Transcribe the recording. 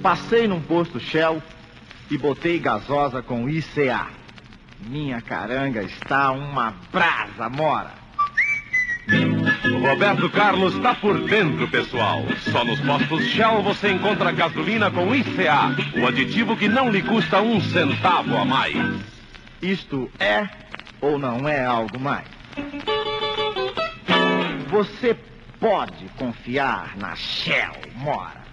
Passei num posto Shell e botei gasosa com ICA. Minha caranga está uma brasa mora. O Roberto Carlos está por dentro, pessoal. Só nos postos Shell você encontra gasolina com ICA, o aditivo que não lhe custa um centavo a mais. Isto é ou não é algo mais? Você pode confiar na Shell, mora.